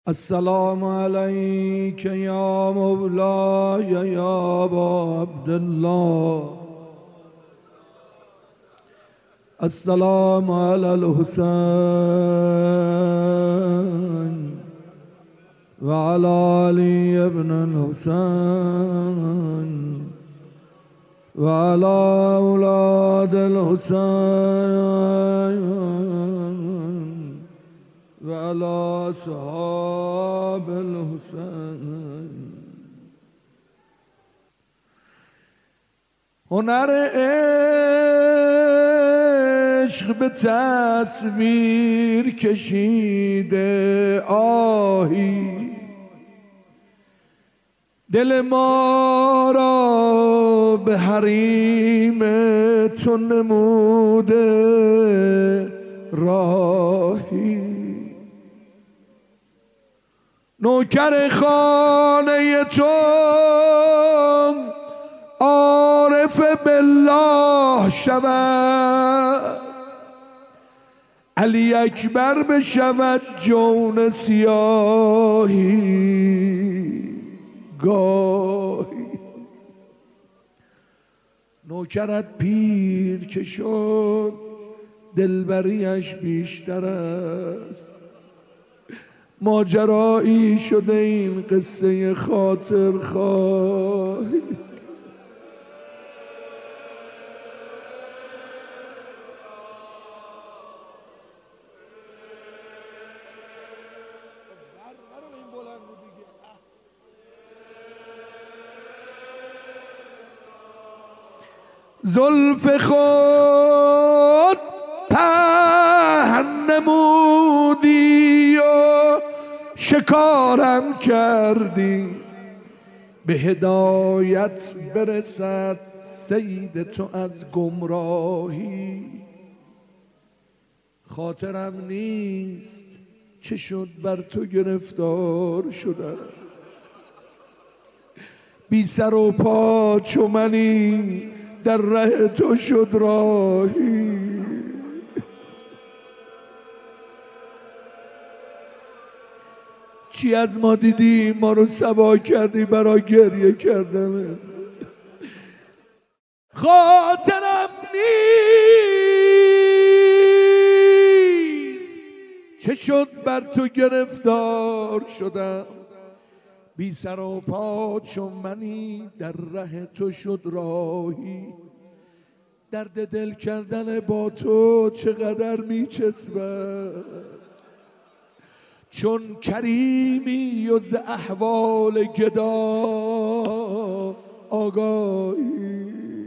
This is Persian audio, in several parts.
السلام عليك يا مولاي يا أبا عبد الله. السلام على الحسين وعلى علي بن الحسين وعلى أولاد الحسين وعلى أصحاب الحسين. هنر عشق به تصویر کشیده آهی، دل ما را به حریم تو نموده راهی. نوکر خانه تو عارف بالله شود، علی اکبر بشود جون سیاهی گاهی. نوکرت پیر که شد دلبریش بیشتر است، ماجرایی شده این قصه خاطر خواهی. زلف خود پهن نمودی و شکارم کردی، به هدایت برسد صید تو از گمراهی. خاطرم نیست چه شد بر تو گرفتار شدم، بی سر و پا چو منی در ره تو شد راهی. چی از ما دیدی ما رو سوا کردی برای گریه کردن. خاطرم نیست چه شد بر تو گرفتار شدم، بی سر و پا چون منی در ره تو شد راهی. درد دل کردن با تو چقدر میچسبد، چون کریمی و ز احوال گدا آگاهی.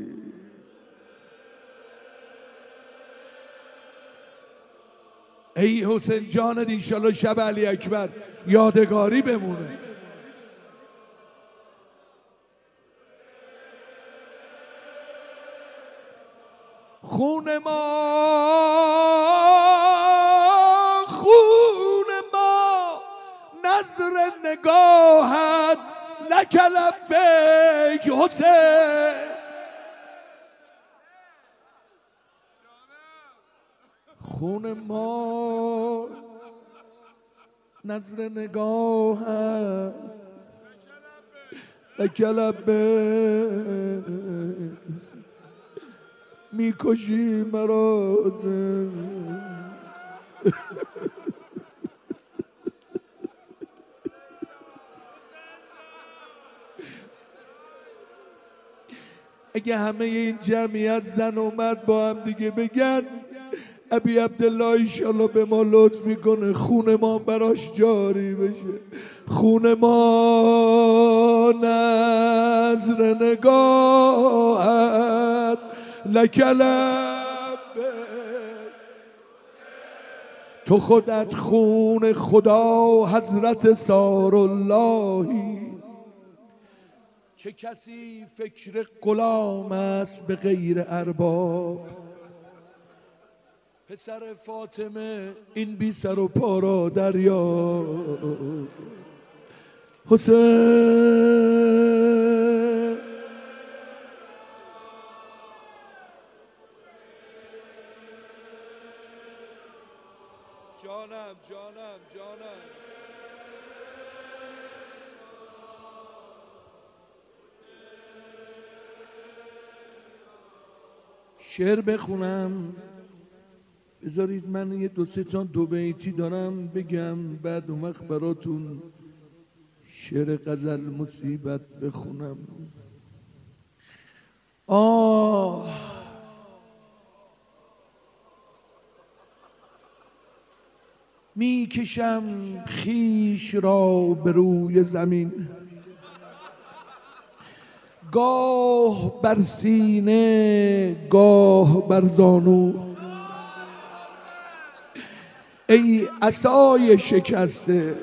ای حسین جان انشالله شب علی اکبر یادگاری بمونه. خون ما نظر نگاهت لک لبیک حسین. خون ما نظر نگاهت لک لبیک میکشی مراز. اگه همه این جمعیت زن اومد با هم دیگه بگن ابی عبدالله ایشالله به ما لطف میکنه خون ما براش جاری بشه. خون ما نظر نگاهت لک لبیک، تو خودت خون خدا حضرت ساراللهی. چه کسی فکر غلام است به غیر ارباب، پسر فاطمه این بی سر و پا را دریا. حسین جانم. شعر بخونم. بذارید من یه دو سه تا دو بیتی دارم بگم، بعد اون وقت براتون شعر غزل مصیبت بخونم. میکشم خیش را به روی زمین، گاه بر سینه گاه بر زانو. ای عصای شکسته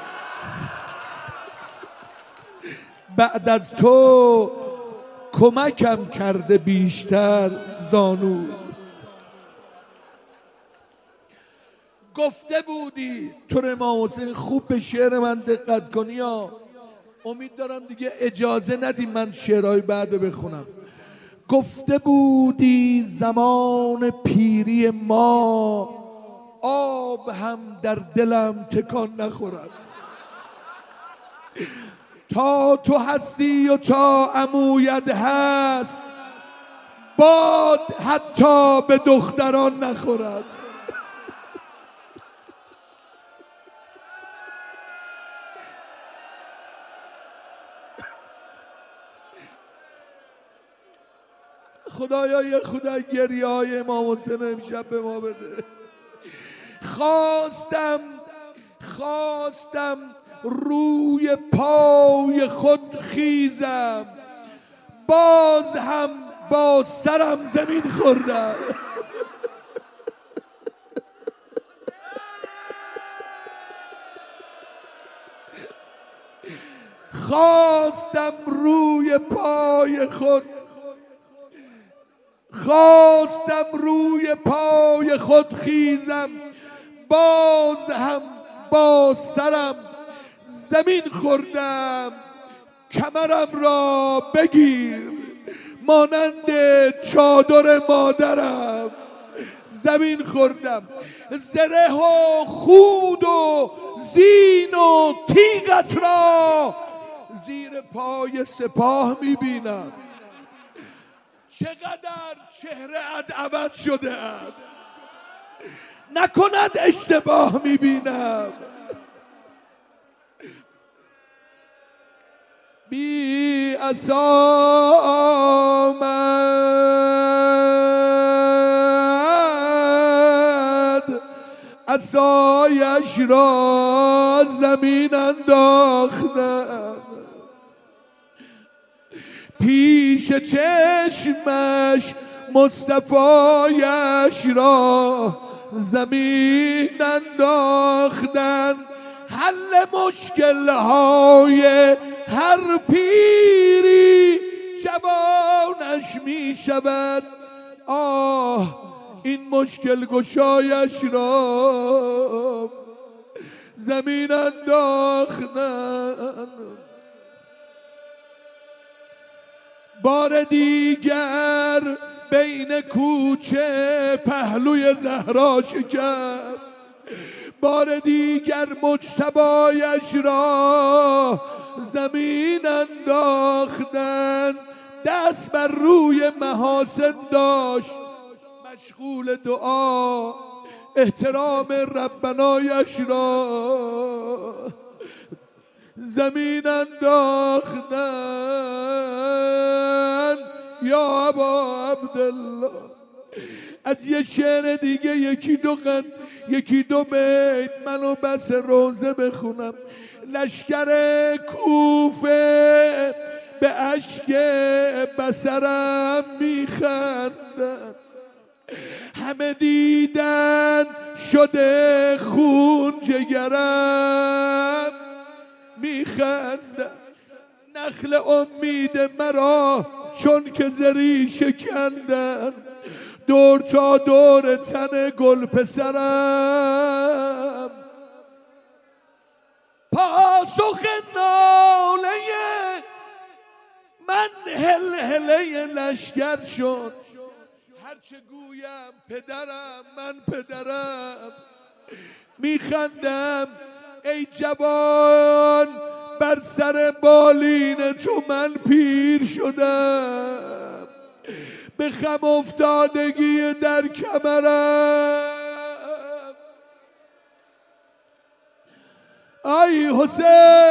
بعد از تو کمکم کرده بیشتر زانو. گفته بودی تو امام حسین، خوب به شعر من دقت کنی ها. امید دارم دیگه اجازه ندیم من شعرهای بعد بخونم. گفته بودی زمان پیری ما، آب هم در دلم تکان نخورد. تا تو هستی و تا عمویت هست، باد حتی به دختران نخورد. خدایا یه خدا گریه های امام حسین امشب به ما بده. خواستم روی پای خود خیزم، باز هم با سرم زمین خوردم. خواستم روی پای خود خیزم، باز هم با سرم زمین خوردم. کمرم را بگیر مانند چادر مادرم زمین خوردم. زره و خود و زین و تیغت را زیر پای سپاه میبینم. چقدر چهره‌ات عوض شده است، نکند اشتباه میبینم. بی عصا آمد، عصایش را زمین انداختم. پیش چشمش مصطفایش را زمین انداختن. حل مشکل‌های هر پیری جوانش می شود. این مشکل گشایش را زمین انداختن. بار دیگر بین کوچه پهلوی زهرا شکست. بار دیگر مجتبایش را زمین انداختن. دست بر روی محاسن داشت مشغول دعا، احترام ربنایش را زمین انداختن. یا ابا عبدالله، از یه شعر دیگه یکی دو بیت منو بس روزه بخونم. لشکر کوفه به اشک بصرم میخندن، همه دیدن شده خون جگرم میخندن. نخل امید مرا چون که زری شکندن، دور تا دور تن گل پسرم. پاسخ ناله من هلهله لشکر شد. هرچه گویم پدرم، من پدرم. میخندم ای جوان، بر سر بالین تو من پیر شدم. به خم افتادگی در کمرم. ای حسین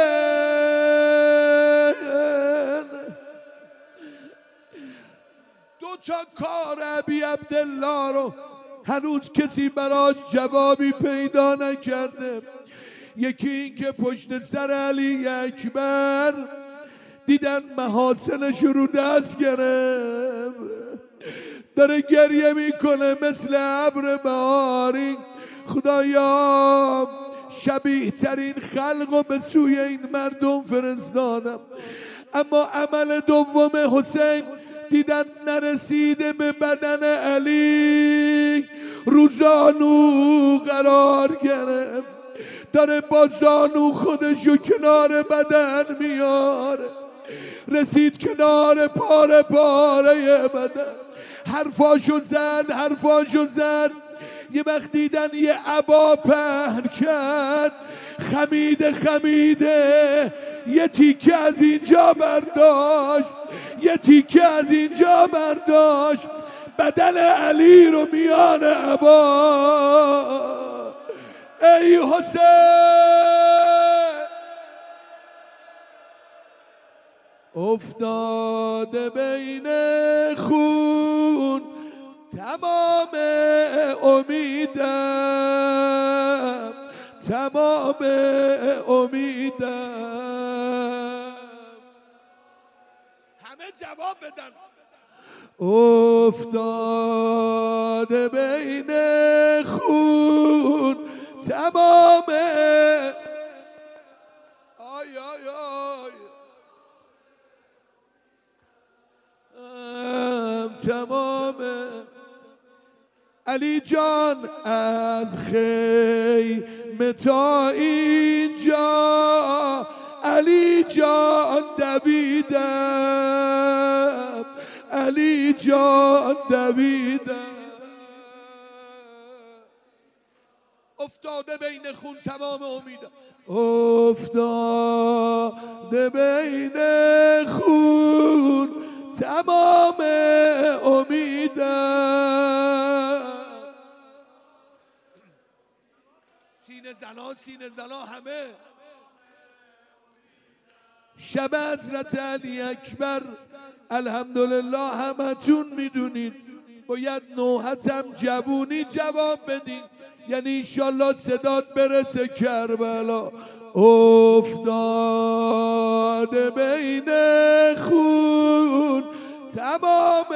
دو تا کار ابی عبدالله رو هنوز کسی براش جوابی پیدا نکرده. یکی این که پشت سر علی اکبر دیدن محاسنش رو دست گرفت، داره گریه میکنه مثل ابر بهاری. خدایا شبیه ترین خلق رو به سوی این مردم فرستادم. اما عمل دوم حسین دیدن نرسیده به بدن علی، رو زانو قرار گرفت، داره با زانو خودشو کنار بدن میاره، رسید کنار پاره پاره بدن، حرفاشو زد. یه وقت دیدن یه عبا پهن کرد، خمیده یه تیکه از اینجا برداشت، بدن علی رو میان عبا. ای حسین افتاده بین خون تمام امیدم، همه جواب بدن. افتاده بین خون تمام تمام علی جان از خیمه تا اینجا، علی جان دویدم، افتاده بین خون تمام امیدم، افتاده بین خون تمام امیدم. سینه زنا همه. شب حضرت علی اکبر الحمدلله همتون میدونید باید نوحتم جوونی جواب بدین، یعنی انشالله صدات برسه کربلا. افتاده بین خون تمام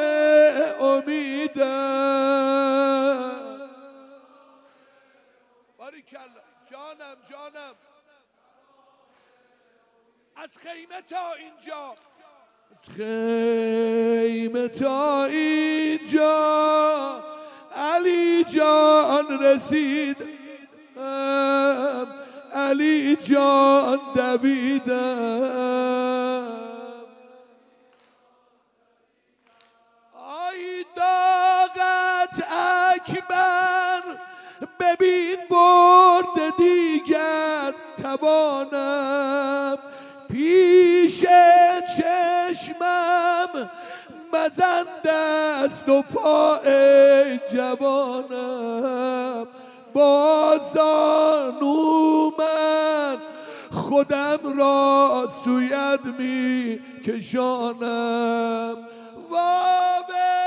امیدم. باریکلا جانم از خیمه تا اینجا علی جان رسید، علی جان دویدم. آی داغت اکبر ببین برد دیگر توانم، پیش چشمم مزن دست و پای جوانم، با زانو من خودم را سویت می کشانم. وا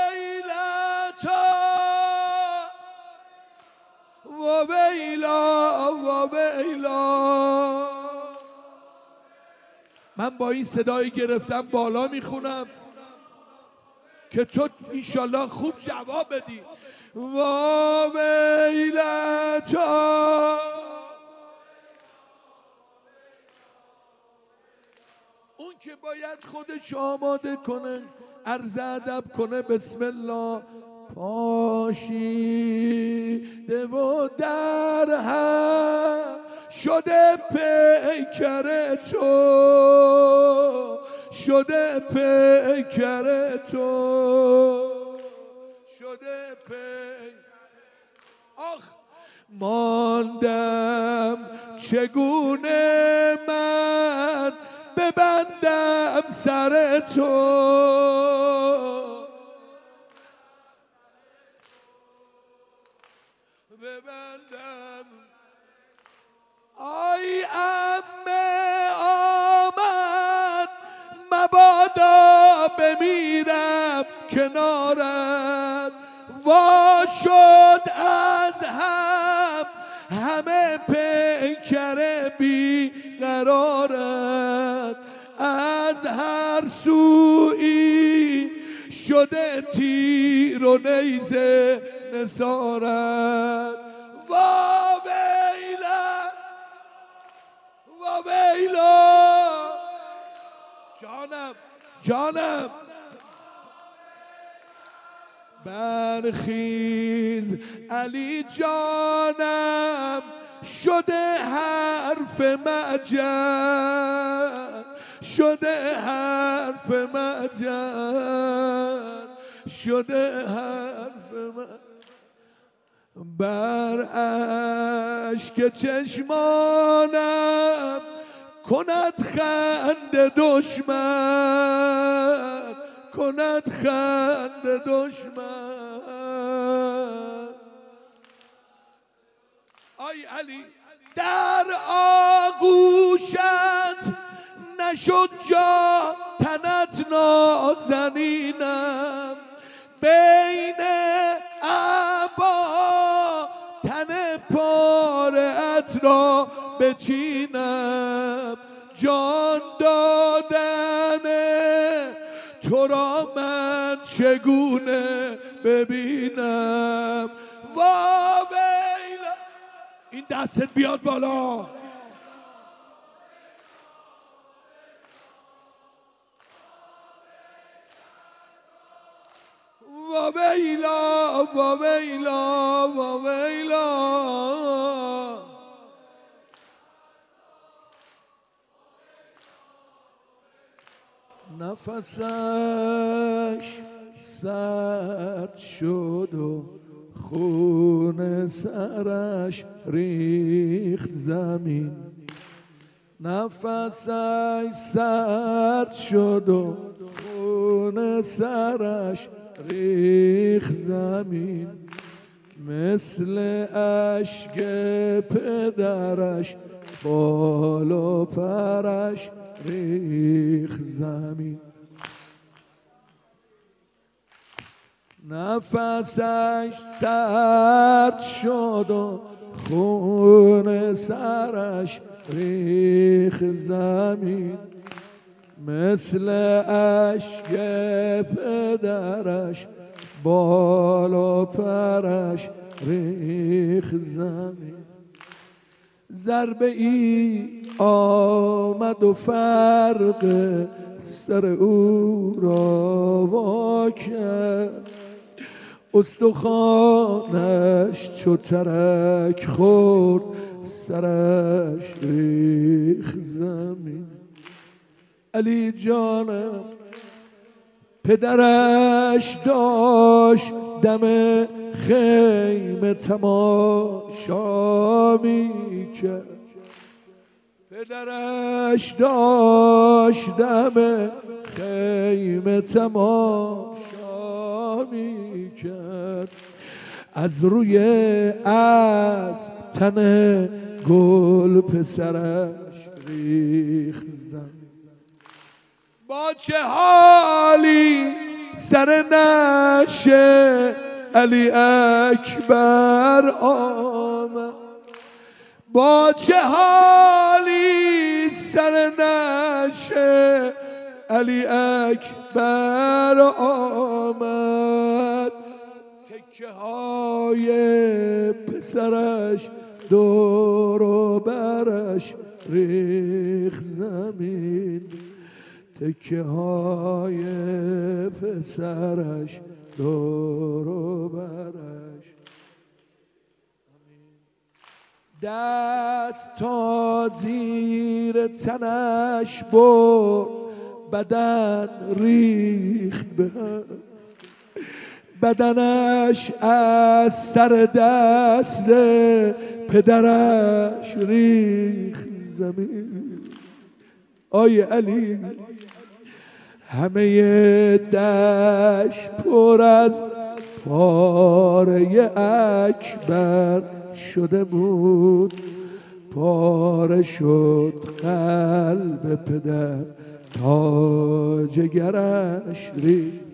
ویلا من با این صدایی گرفتم بالا میخونم که تو انشالله خوب جواب بدی. وا ویلتا اون که باید خودش آماده کنه، عرض ادب کنه بسم الله. پاشیده و در هم شده پیکر تو، شده پیکر تو، شده پیکر. آخ ماندم چگونه من ببندم سر تو، بمیرم کنارت. وا شد از هم همه پیکر بی قرارت. از هر سوی شده تیر و نیزه نثارت. وا ویلا وا ویلا. جانم برخیز علی جانم، شده حرف مجن، شده حرف مجن، شده حرف مجن. بر اشک چشمانم کند خنده دشمن، کند خنده دشمن. آی علی در آغوشت نشد جا تنت نازنینم، بین عبا تن پاره‌ات را بچینم. جان دادن تو را من چگونه ببینم. وا ویلا. این دستت بیاد بالا. وا ویلا وا ویلا وا ویلا. نفسش سرد شد و خون سرش ریخت زمین. نفسش سرد شد و خون سرش ریخت زمین. مثل اشک پدرش بال و پرش ریخت زمین. نفسش سرد شد و خون سرش ریخت زمین. مثل اشک پدرش بال و پرش ریخت زمین. ضربه ای آمد و فرق سر او را وا کرد. استخوانش چو ترک خورد سرش ریخت زمین. علی جانم پدرش داشت دم خیمه تماشا میکرد. پدرش داشت دم خیمه تماشا میکرد. از روی اسب تن گل پسرش ریخت زمین. با چه حالی سر نشه علی اکبر آمد. با چه حالی سر نشه علی اکبر آمد. تکه های پسرش دور و برش ریخت زمین. تکه های پسرش دور و برش. دست تا زیر تنش برد بدن ریخت به هم. بدنش از سر دست پدرش ریخت زمین. آی علی همه دشت پر از پاره اکبر شده بود. پاره شد قلب پدر تا جگرش ریخت.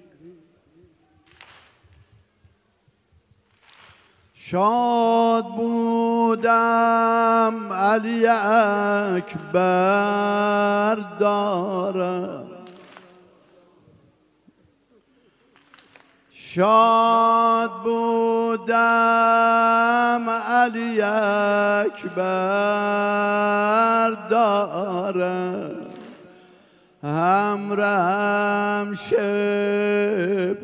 شاد بودم علی اکبر دارم، شاد بودم علی اکبر دارم، همرم شب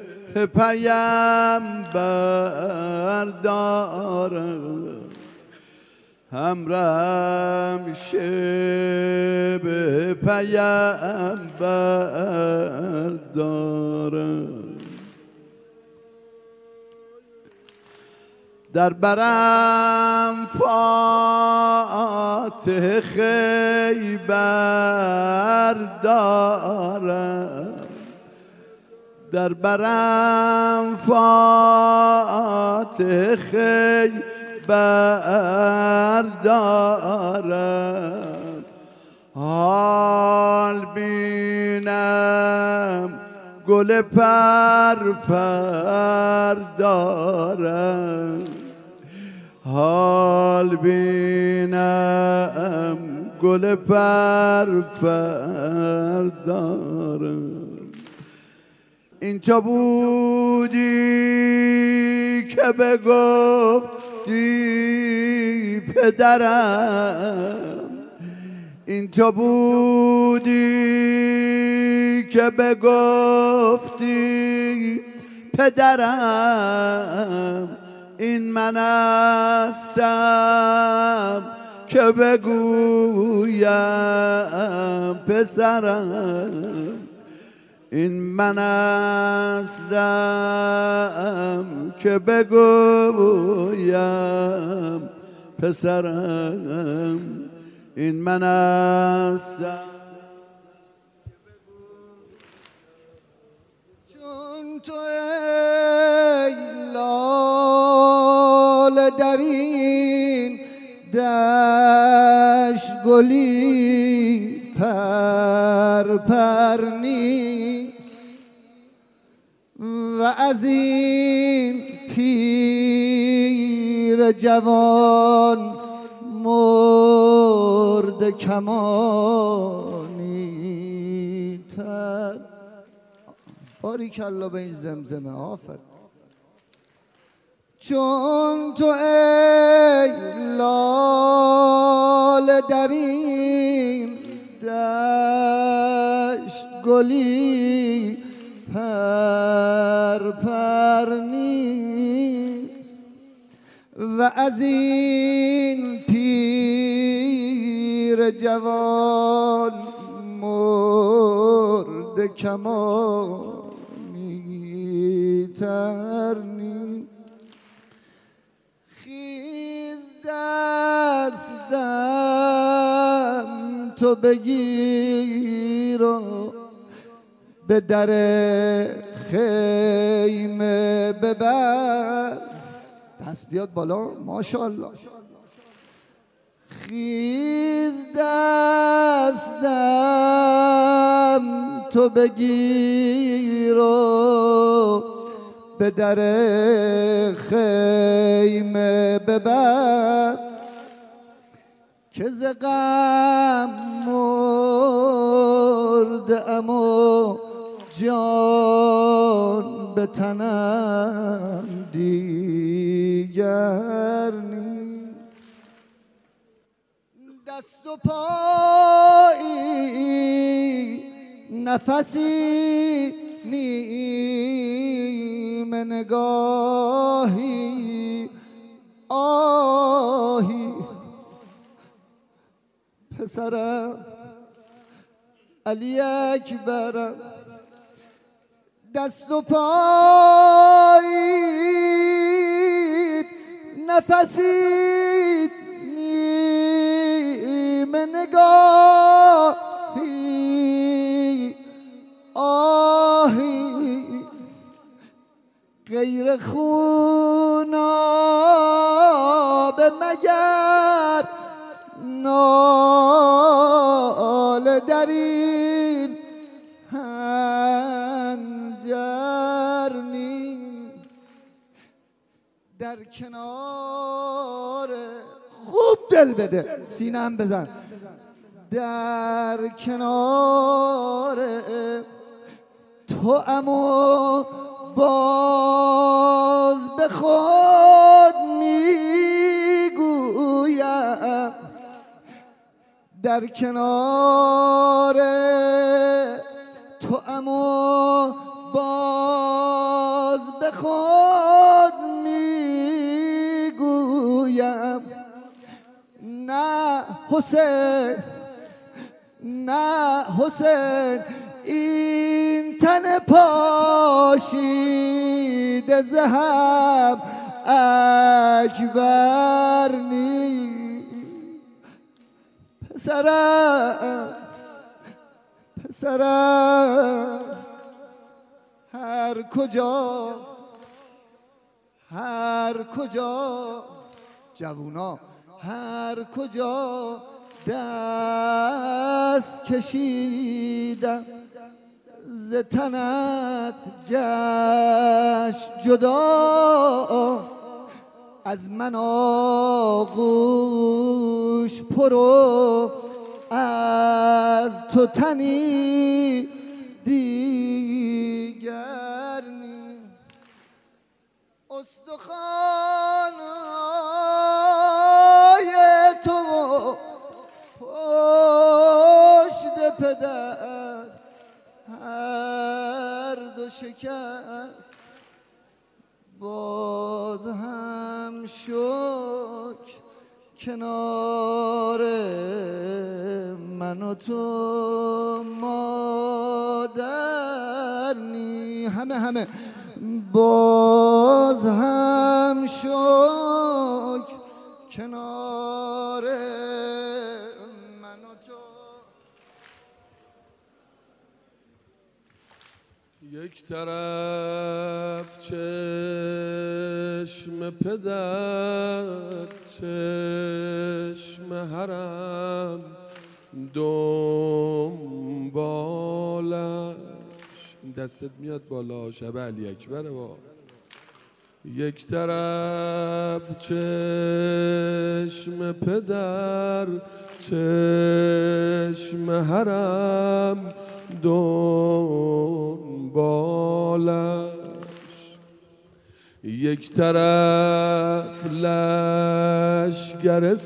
پیمبر دارم، همرم شب پیمبر دارم. در برم فاتح خیبر دارم، در برم فاتح خیبر دارم، حال بینم گل پرپر دارم، حال بینم گل پرپر دارم. اینجا بودی که بگفتی پدرم، اینجا بودی که بگفتی پدرم، این من هستم که بگویم پسرم، این من هستم که بگویم پسرم، این من هستم. چون تو ای لاله در این دشت گلی پر نیست و از این پیر جوان مرد کمانی تر. باریکالله به این زمزمه، آفرین. چون تو ای لاله در این دشت گلی پر نیست و از این پیر جوان مرد کمانی تر نیست. خیز دستم تو بگیر و به در خیمه ببر. دست بیاد بالا، ماشاءالله. خیز دستم تو بگیر و به در خیمه ببر که ز غم مرده‌ام و جان به تنم دیگر نیست. دست و پایی نفسی نیم نگاهی آهی پسرم علی اکبرم. دست و پایی نفسی نیم نگاهی آهی غیر خوناب مگر ناله در این کنار خوب دل بده سینم بزن در کنار تو امو باز به خود میگویم در کنار تو امو باز به خود میگویم نه حسین نه حسین این تن پاشیده زهم اکبر نی پسرم پسرم هر کجا جوونا هر کجا دست کشیدم ز تنت گشت جدا از من آغوش پرو از تو تنی دیگر نی استخوان‌های تو پشت پدر هر دو شکست باز هم شکر کنار من و تو مادر نی همه باز هم شکر کنار من و تو یک طرف چشم پدر چشم حرم دنبالش این دستت میاد بالا شب علی اکبره با یک طرف چشم پدر چشم حرم دنبالش یک طرف لشگر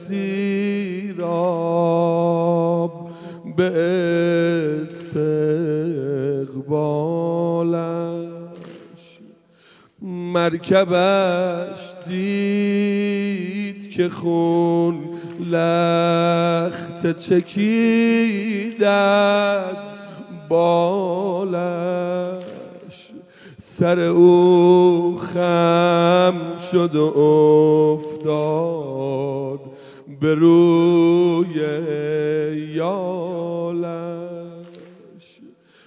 سیراب به استقبالش مرکبش دید که خون لخت چکید از بالش سر او خم شد و افتاد به روی یالش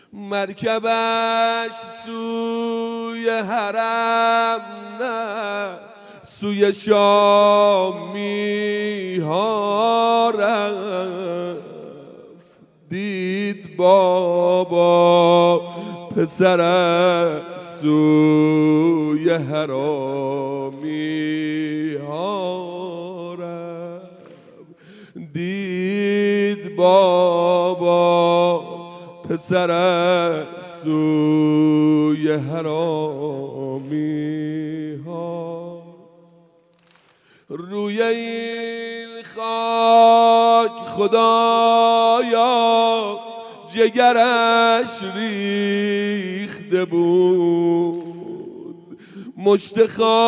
مرکبش سوی حرم نه سوی شامی ها رفت دید بابا پسرش سوی حرامی ها رفت دید بابا پسرش سوی حرامی ها روی این خاک خدایا جگرش ریخته بود مشت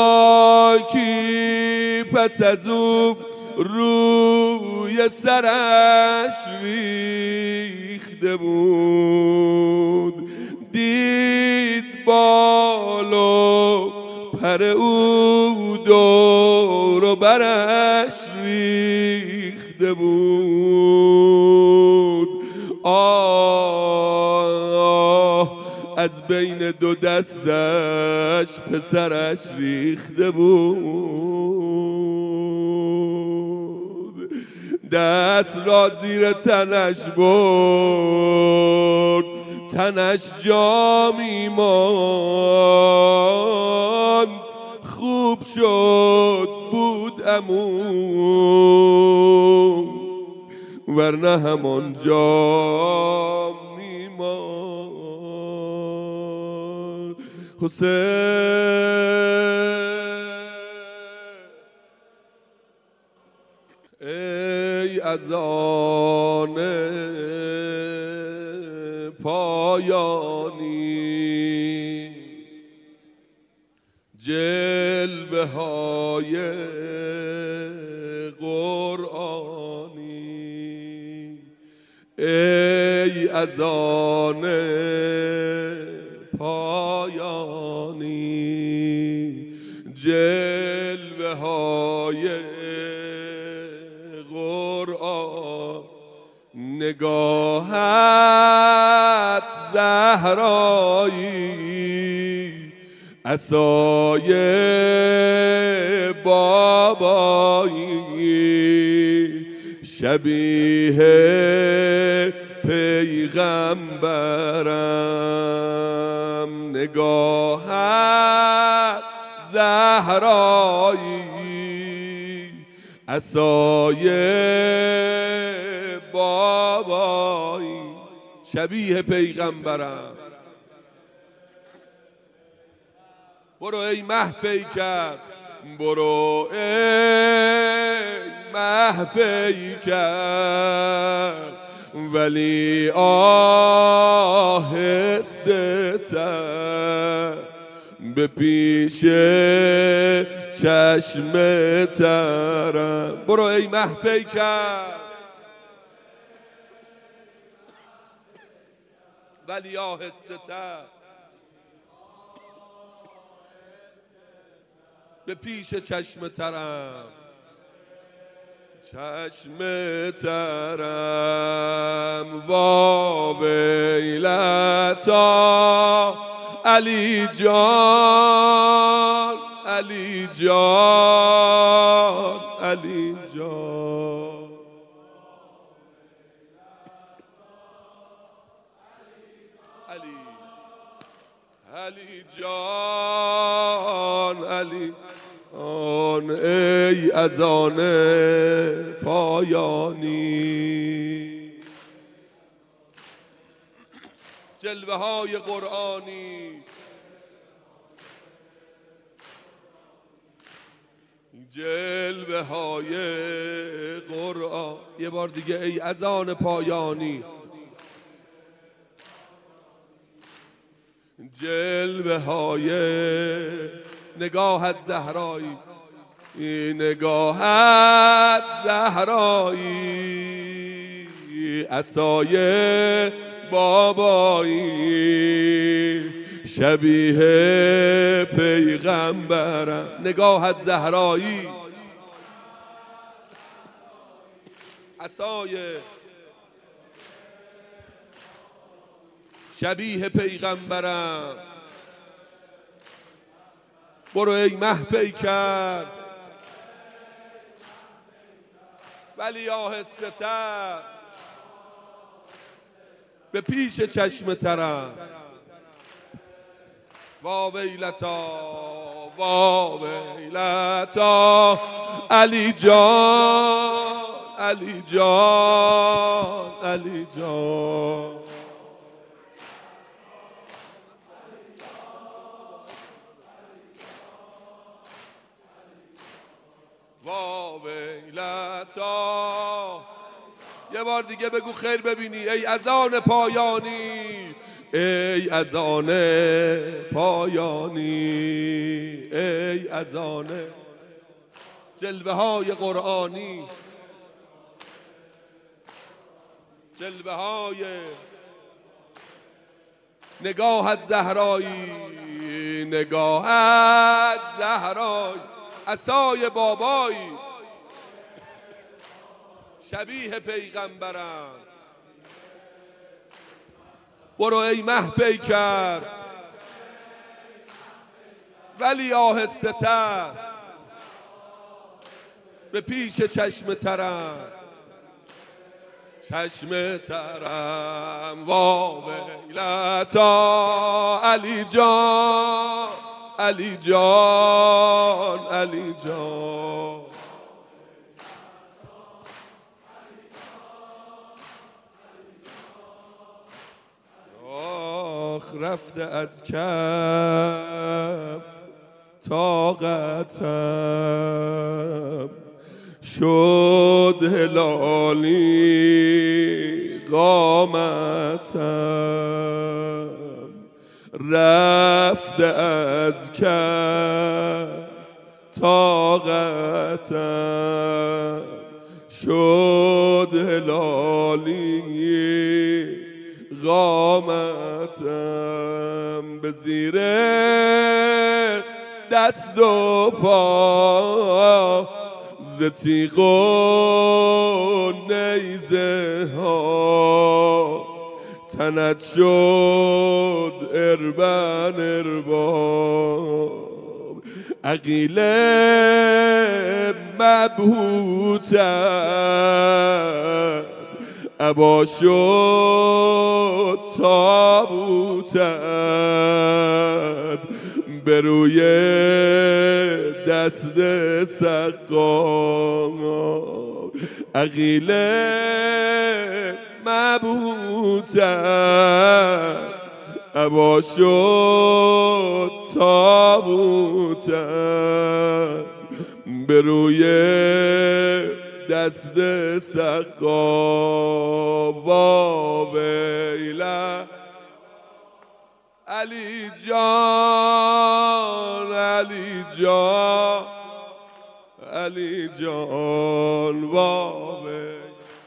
خاکی پس از او روی سرش ریخته بود دید بالو پر او دور و برش ریخته بود از بین دو دستش پسرش ریخته بود دست را زیر تنش برد تنش جا می ماند خوب شد بود عمو ورنه همانجا میمان. حسین ای اذان پایانی جلوه های قرآنی، ای اذان پایانی جلوه های قرآن، نگاهت زهرایی عصای بابایی، شبیه پیغمبرم، نگاهت زهرایی عصای بابایی، شبیه پیغمبرم. برو ای مه پیکر، برو ای مه پیکر، ولی آهسته تر به پیش چشم ترم. برو ای مه پیکر ولی آهسته تر به پیش چشم ترم، چشم ترم. وا ویلتا علی جان، علی جان، علی جان، علی علی جان، علی آن، ای اذان پایانی جلوه های قرآنی، جلوه های قرآن. یه بار دیگه، ای اذان پایانی جلوه های نگاهت زهرایی، نگاهت زهرایی عصای بابایی، شبیه پیغمبرم. نگاهت زهرایی عصای شبیه پیغمبرم. برو ای مه پیکر ولی آهسته تر به پیش چشم ترم. وا ویلتا، وا ویلتا علی جان، علی جان، علی جان، وا ویلتا. یه بار دیگه بگو خیر ببینی. ای اذان پایانی، ای اذان پایانی، ای اذان جلوه های قرآنی، جلوه های نگاهت زهرایی، نگاهت زهرایی عصای بابایی، شبیه پیغمبرم. برو ای مه پیکر ولی آهسته تر به پیش چشم ترم، چشم ترم. وا ویلتا علی جان، علی جان علی جان. آخ رفته از کف طاقتم، شد هلالی قامتم، رفته از کف طاقتم، شد هلالی قامتم، به زیر دست و پا ز تیغ و نیزه ها، تنت شد اربن ارباب، عقیل مبهوتم، ابا شد تابوتم، به روی دست سقا، عقیل مبهوتم، ابا شد تابوتم، به روی دست سقا. واویلا علی جان علی جان علی جان، واویلا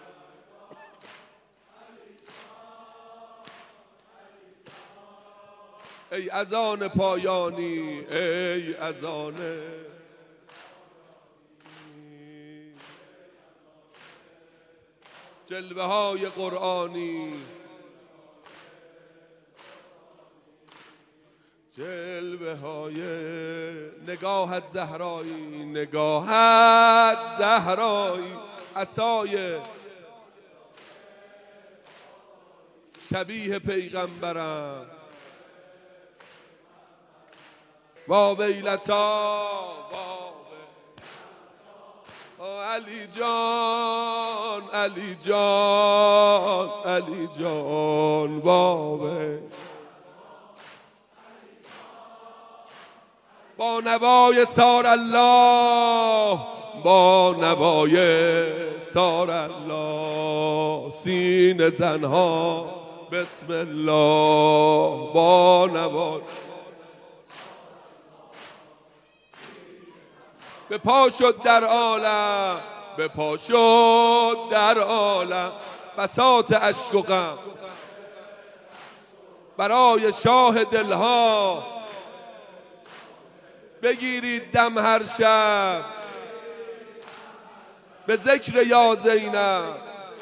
ای اذان پایانی، ای اذان جلوه های قرآنی، جلوه های نگاهت زهرایی، نگاهت زهرایی، عصای شبیه پیغمبرم. واویلتا علی جان علی جان علی جان، واوی با نوای سار الله، با نوای سار الله، سینه زنها بسم الله، با نوای به پا شد در عالم، به پا شد در عالم، بساط اشک و غم برای شاه دلها، بگیرید دم هر شب به ذکر یا زینب،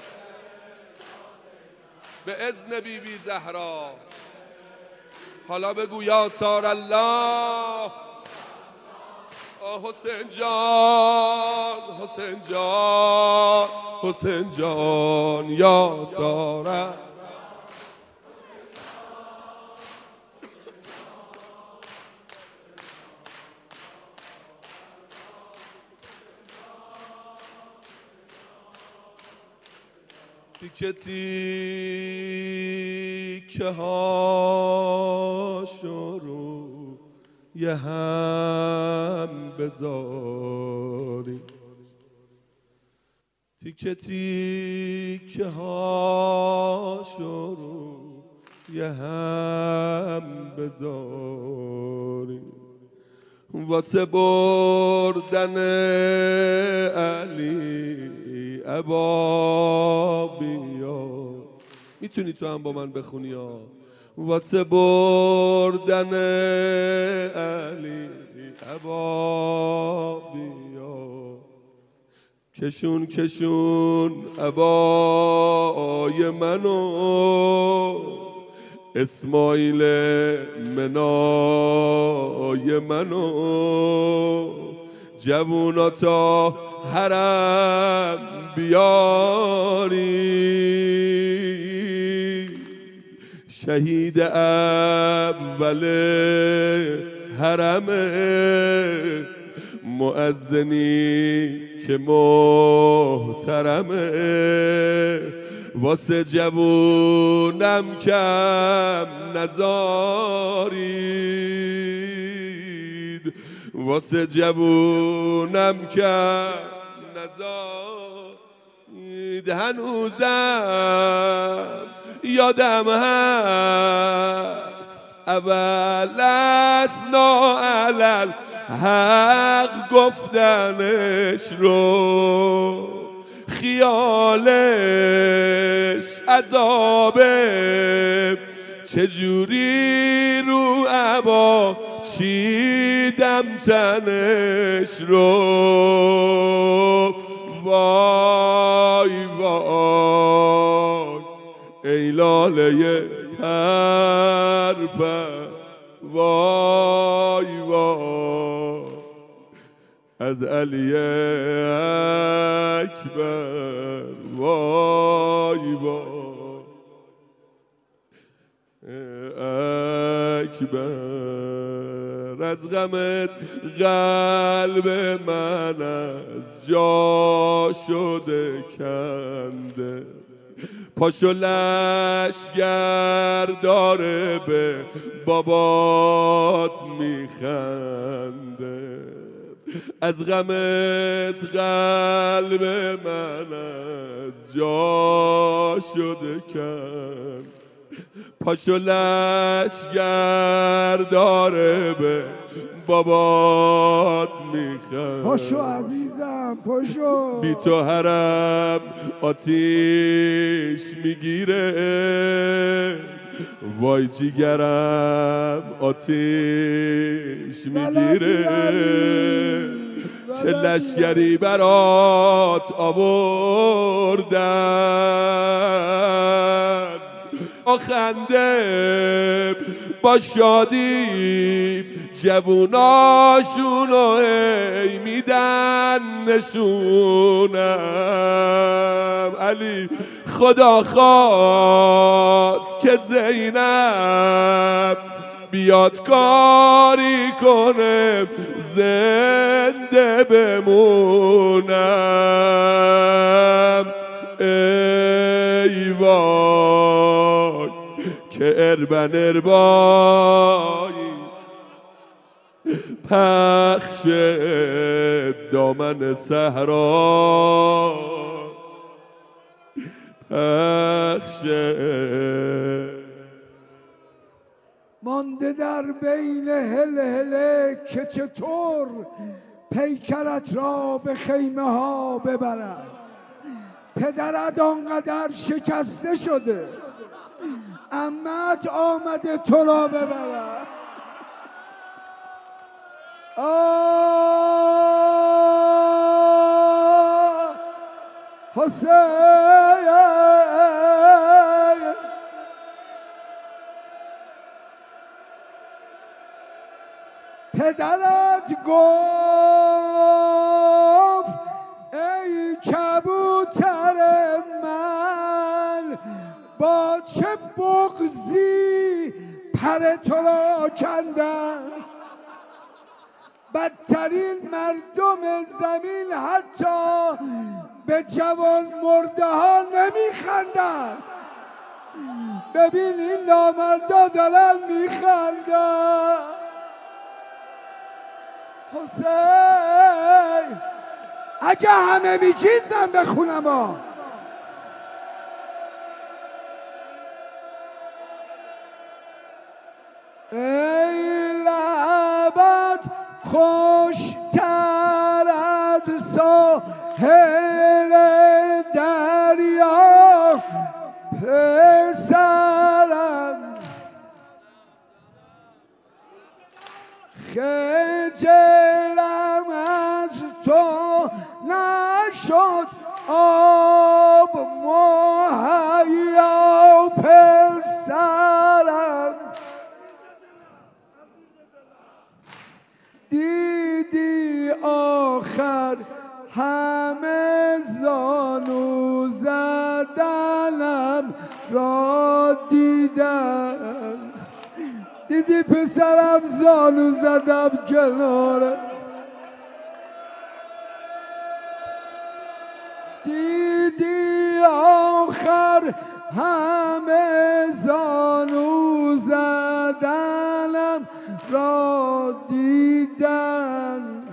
به اذن بی بی زهرا. حالا بگو یا سار الله، حسین جان حسین جان حسین جان، یا ساره تیکه تیکه ها شروع یه هم بذاری، تیکه تیکه ها شروع یه هم بذاری، واسه بردن علی ابا بیا. میتونی تو هم با من بخونی ها. واسه بردن علی ابا بیا، کشون کشون ابای منو، اسماعیل منای منو، جوونا تا حرم بیاری، شهید اول حرم مؤذنی که محترمه واسه جوونم کم نزارید واسه جوونم کم نزارید هنوزم یادم هست اول از ناعلل حق گفتنش رو خیالش عذابه چجوری رو عبا چیدم تنش رو وای وای ای لاله پرپر وای وای از علی اکبر وای وای اکبر از غمت قلب من از جا شده کنده پاشو لشگر داره به بابات میخنده از غمت قلب من از جا شده کن پاشو لشگر داره به بابات میخند پاشو عزیزم پاشو بی تو حرم آتیش میگیره وای جیگرم آتیش میگیره چه لشگری برات آوردن آخنده با شادی جووناشونو هی میدن نشونم علی خدا خواست که زینب بیاد کاری کنه زنده بمونم ای وای که اربن اربایی پخش دامن صحرا پخش مانده در بین هله که چطور پیکرت را به خیمه ها ببرد پدرت آنقدر شکسته شده عمت آمده تو را ببرد حسین پدرت گفت ای کبوتر من با چه بغضی پر تو را کندم بدترین مردم زمین حتی به جوان مرده ها نمیخندن ببین این نامردا دارن میخندن حسین اگه همه میگید من بخونم ها ای لبت خوشتر از ساحل دریا پسرم خجلم از تو نشد آب مهیا پسرم دیدی آخر همه زانو زدنم را دیدن دیدی پسرم زانو زدم کناره، دیدی آخر همه زانو زدنم را دیدن.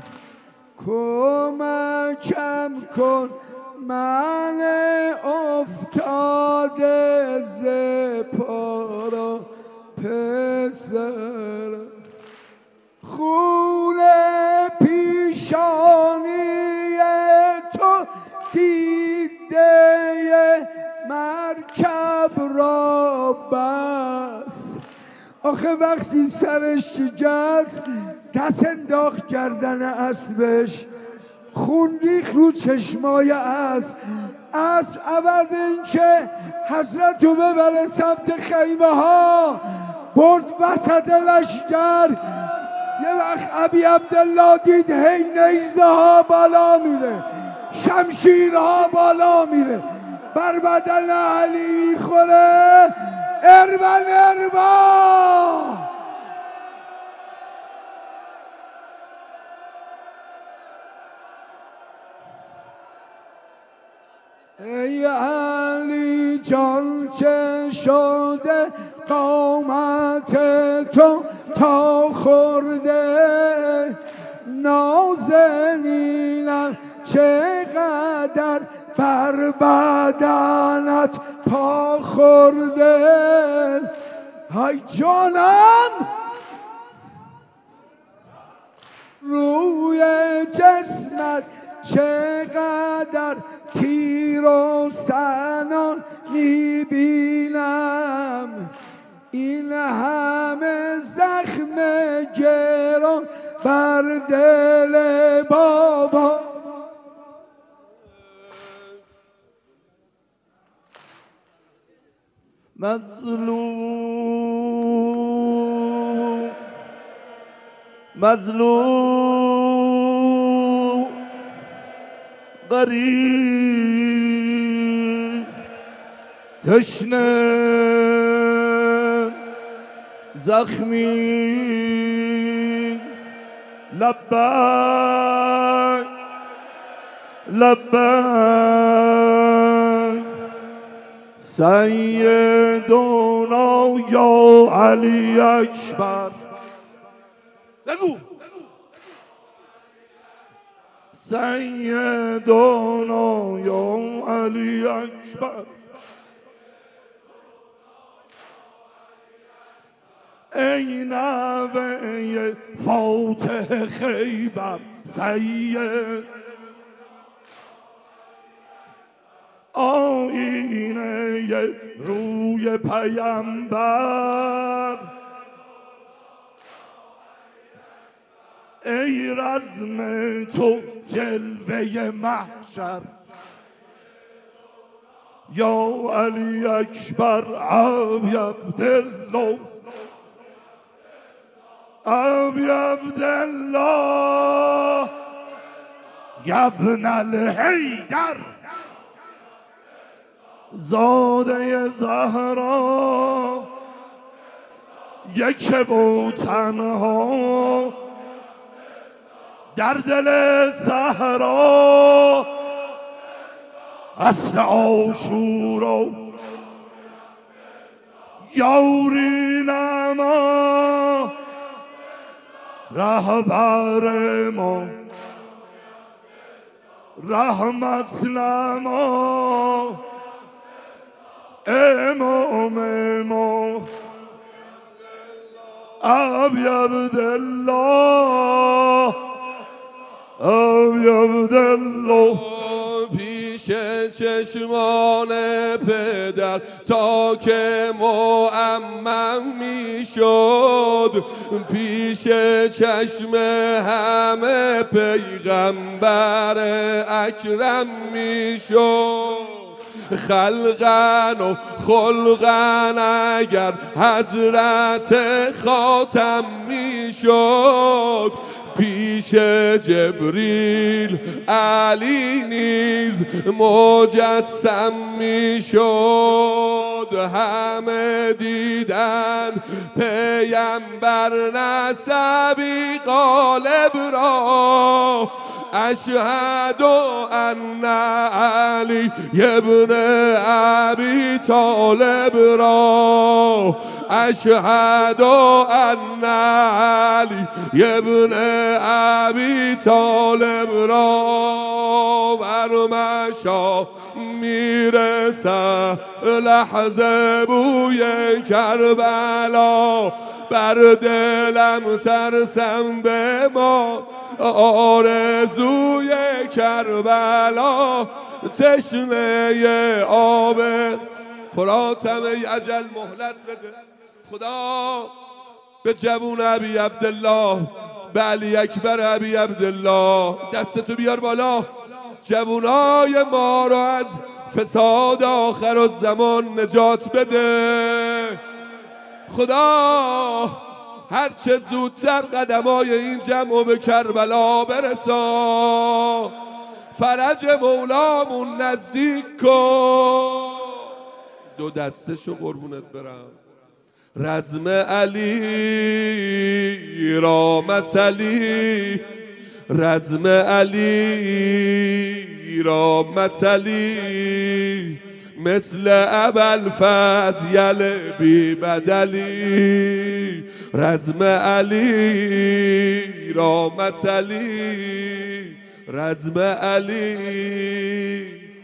کمکم کن من افتاده ز پا پسر، خون پیشانی تو دیده مرکب را بس. آخه وقتی سرش شکست دست انداخت گردن اسبش، خون ریخت رو چشمای اسب عوض این که حضرت رو ببره سمت خیمه ها برد وسط لشکر. یه وقت ابی عبدالله دید هی نیزه ها بالا میره، شمشیرها بالا میره، بر بدن علی میخوره. اربن ای علی جان چه شده قامت تو تا خورده، نازنینم چقدر بر بدنت پا خورده. های جانم روی جسمت چقدر تیر و سنان میبینم، این همه زخم گران بر دل بابا. مظلوم مظلوم غریب تشنه زخمی لبک لبک سیدنا یا علی اکبر. بگو سیدنا یا علی اکبر. ای نوه فاتح خیبر سید، آینه روی پیامبر، ای رزم تو جلوه محشر. یا علی اکبر ابی عبدالله ابی عبدالله ابن الحیدر زاده زهرا، یک و تنها در دل صحرا، اصل عاشورا یاری نما، رهبر ما رحمت نما، امام ما ابی عبدالله ابی عبدالله. پیش چشمان پدر تا که معمم میشد، پیش چشم همه پیغمبر اکرم میشد. خلقن و خلقن اگر حضرت خاتم میشد، پیش جبریل علی نیز مجسم میشد. همه دیدن پیامبر نسبی غالب را، اشهد ان علی ابن ابی طالب را، اشهد ان علی ابن ابی طالب را. بر مشام میرسد لحظه بوی کربلا، بر دلم ترسم به ما آرزوی کربلا. تشنه آب فراتم ای اجل مهلت بده. خدا به جوون ابی عبدالله، به علی اکبر ابی عبدالله دستتو بیار بالا. جوونای ما رو از فساد آخر الزمان نجات بده. خدا هرچه زودتر قدمای این جمع به کربلا برسا، فرج مولامون نزدیک کن. دو دستشو قربونت برم. رزم علی را مثلی، رزم علی را مثلی، مثل ابوالفضل بی بدلی. رزم علی را مثلی، رزم علی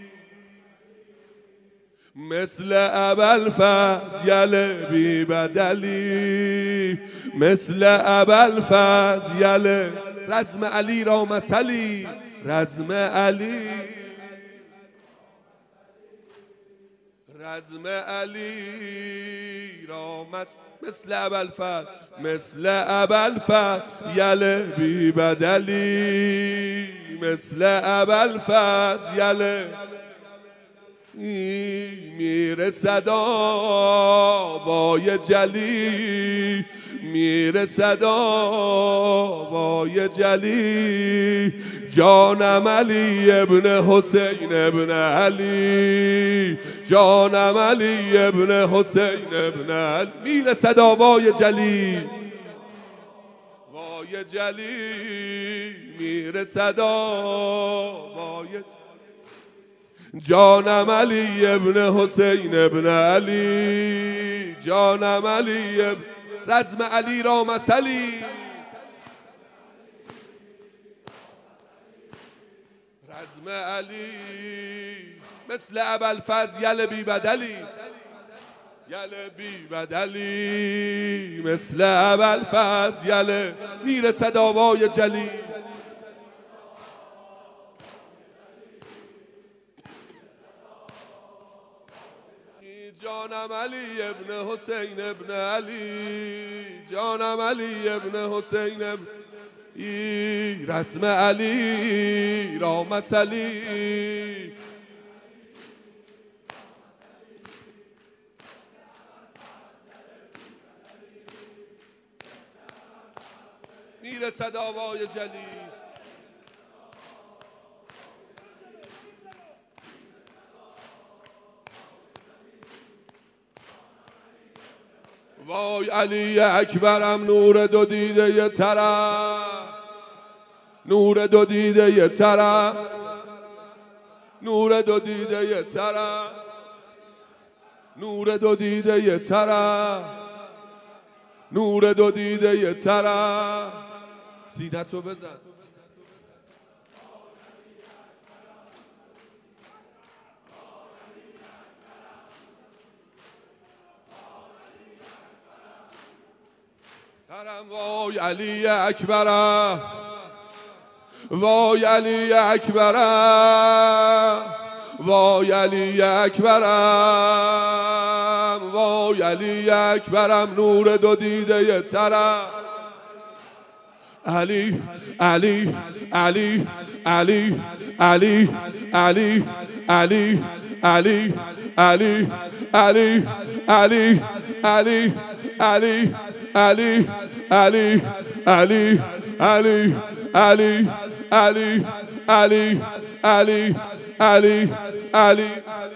مثل ابوالفضل بی بدلی، مثل ابوالفضل. رزم علی را مثلی، رزم علی، رزم علی را مثل ابوالفضل، مثل ابوالفضل بی بدلی، مثل ابوالفضل. میرسد آوای جلی، میرسد آوای جلی. جانم علی ابن حسین ابن علی، جانم علی ابن حسین ابن علی. میرسد آوای جلی، وای جلی، میرسد آوای جلی. جانم علی ابن حسین ابن علی، جانم علی ابن. رزم علی را مثلی، رزم علی مثل ابوالفضل بی بدلی، یل بی بدلی، مثل ابوالفضل. میرسد آوای جلی. جانم علی ابن حسین ابن علی، جانم علی ابن حسین ابن. رسم علی را مثلی، میرسد آوای جلی. وای علی اکبرم نور دو دیده یه طرف، نور دو دیده یه طرف، نور دو دیده یه طرف، نور دو دیده یه طرف، نور دو دیده یه طرف. سینتو بزن. وای علی اکبرم، وای علی اکبرم، وای علی اکبرم، وای علی اکبرم نور دو دیده یه طرف. علی علی علی علی علی علی علی علی علی علی علی علی علی علی علی علی علی علی علی علی علی علی علی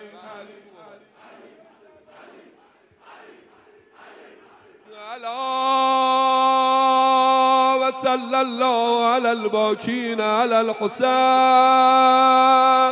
و صلی الله علی الباکین علی الحسین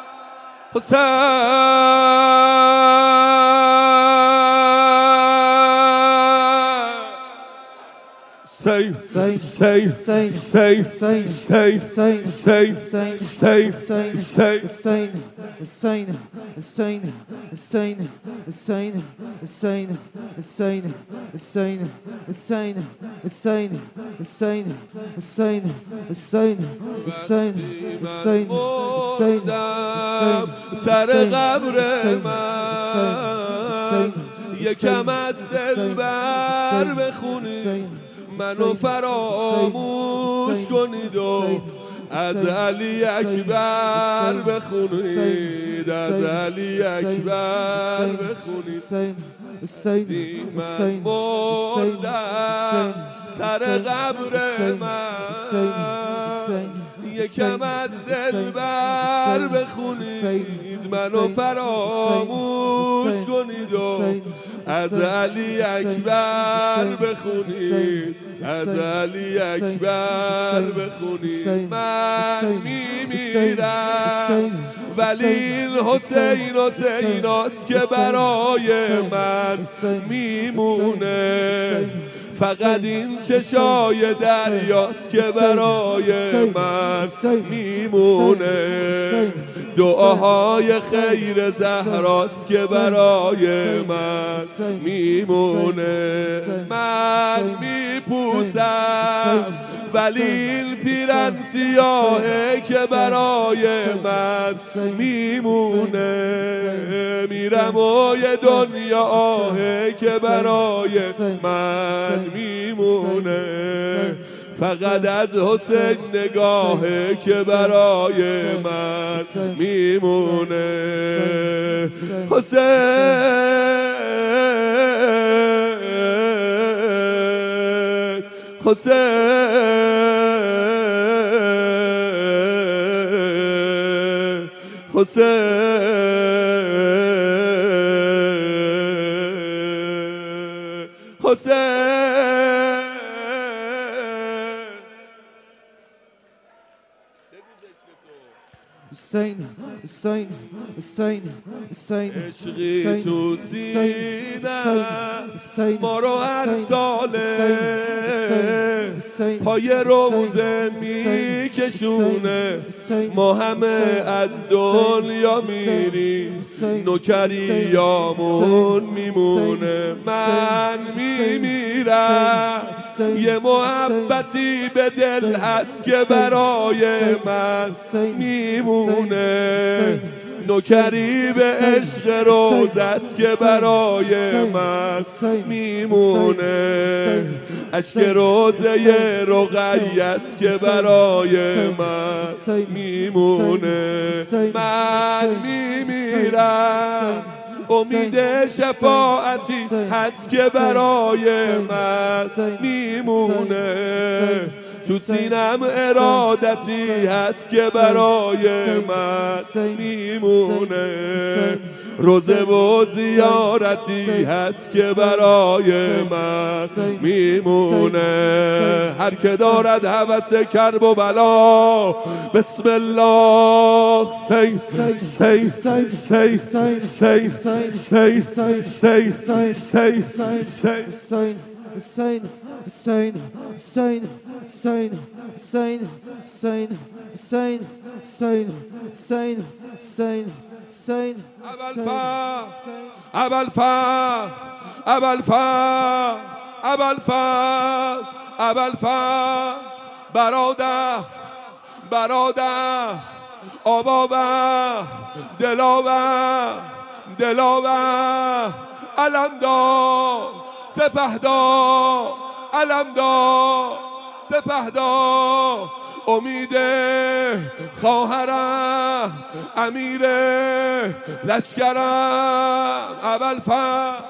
سر قبر من یکم از دلبر بخونید منو فراموش کنید و از علی اکبر بخونید از علی اکبر بخونید من مردم سر قبر من یکم از دلبر بخونید منو فراموش کنید و از علی اکبر بخونید از علی اکبر بخونید من میمیرم ولی این حسین حسیناست که برای من میمونه فقط این چشای دریاست که برای من میمونه دعاهای خیر زهراست که برای من میمونه من میپوسم ولی این پیرن سیاهه که برای من میمونه میرم و یه دنیا آهه که برای من میمونه فقط از حسین نگاهه که برای من میمونه حسین حسین حسین حسین حسین حسین حسین عشقی تو سینه ما رو هر ساله پای روزه میکشونه ما همه از دنیا میریم نوکریامون میمونه من میمیرم یه محبتی به دل هست که برای من میمونه نوکری به عشق روز است که برای من میمونه عشق روزه رقیه است که برای من میمونه من میمیرم امید شفاعتی هست که برای من میمونه تو سینم ارادتی هست که برای من میمونه روزه و زیارتی هست که برای من میمونه هر که دارد هوس کرب و بلا بسم الله سی سی سی سی سی سی سی سی سی سی سی سی Hussein, Hussein, Hussein, Hussein, Hussein, Hussein, Hussein, Hussein, Hussein, Hussein, Hussein. ابوالفضل برادر آباور دلاور علمدار سپهدار امید خواهرم امیر لشکرم ابوالفضل